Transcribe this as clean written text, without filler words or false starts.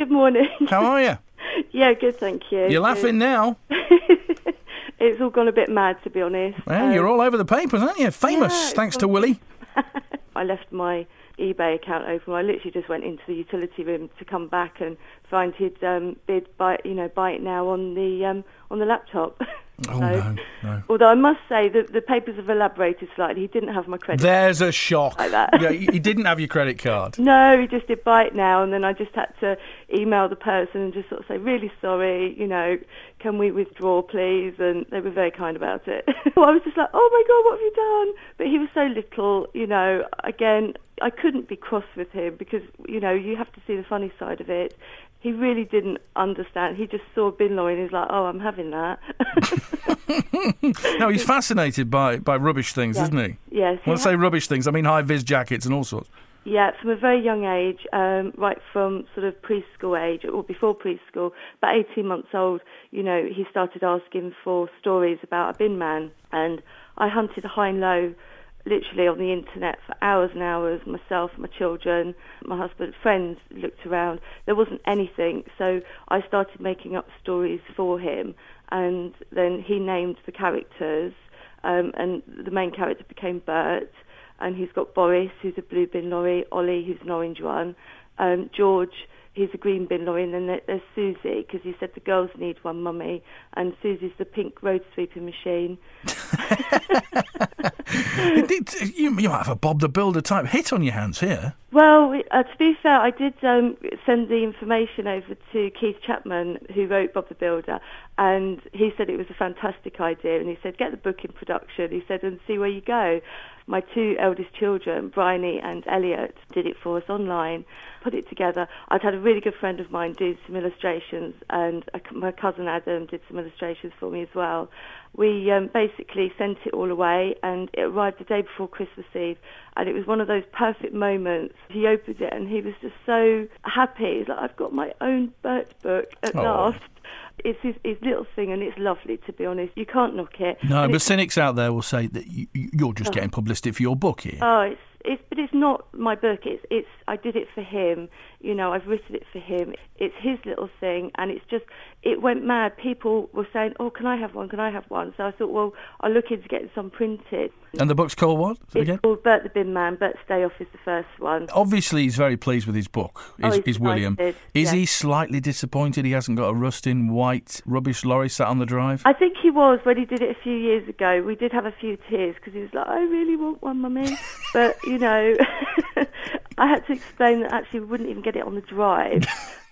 Good morning. How are you? Yeah, good, thank you. You're laughing now. It's all gone a bit mad, to be honest. Well, you're all over the papers, aren't you? Famous, Yeah, thanks to Willie. I left my eBay account open. I literally just went into the utility room to come back and find he'd bid buy it now on the laptop. Oh, no. Although I must say that the papers have elaborated slightly. He didn't have my credit. There's a shock. Like that. Yeah, he didn't have your credit card. No, he just did buy it now, and then I just had to email the person and just sort of say, really sorry, can we withdraw, please? And they were very kind about it. I was just like, oh my God, what have you done? But he was so little, again, I couldn't be cross with him because, you have to see the funny side of it. He really didn't understand. He just saw bin lorry and he's like, oh, I'm having that. No, he's fascinated by rubbish things, isn't he? Yes. When I say rubbish things, I mean high-vis jackets and all sorts. Yeah, from a very young age, right from sort of preschool age, or before preschool, about 18 months old, he started asking for stories about a bin man. And I hunted high and low, literally on the internet for hours and hours, myself, my children, my husband, friends looked around. There wasn't anything, so I started making up stories for him, and then he named the characters, and the main character became Bert, and he's got Boris, who's a blue bin lorry, Ollie, who's an orange one, George, he's a green bin lorry, and then there's Susie, because he said the girls need one, mummy, and Susie's the pink road sweeping machine. You might have a Bob the Builder type hit on your hands here. Well, to be fair, I did send the information over to Keith Chapman, who wrote Bob the Builder, and he said it was a fantastic idea, and he said, get the book in production, he said, and see where you go. My two eldest children, Bryony and Elliot, did it for us online, put it together. I'd had a really good friend of mine do some illustrations, and my cousin Adam did some illustrations for me as well. We basically sent it all away, and it arrived the day before Christmas Eve, and it was one of those perfect moments. He opened it, and he was just so happy. He's like, I've got my own Bert book at last. It's his little thing, and it's lovely, to be honest. You can't knock it. No, but cynics out there will say that you're just getting publicity for your book here. Oh, but it's not my book. It's I did it for him. I've written it for him. It's his little thing, and it went mad. People were saying, "Oh, can I have one? Can I have one?" So I thought, well, I'll look into getting some printed. And the book's called what? It's called Bert the Bin Man. Bert's Day Off is the first one. Obviously, he's very pleased with his book. Is William? Is he slightly disappointed he hasn't got a rusting white rubbish lorry sat on the drive? I think he was when he did it a few years ago. We did have a few tears because he was like, "I really want one, mummy," but I had to explain that actually we wouldn't even get it on the drive.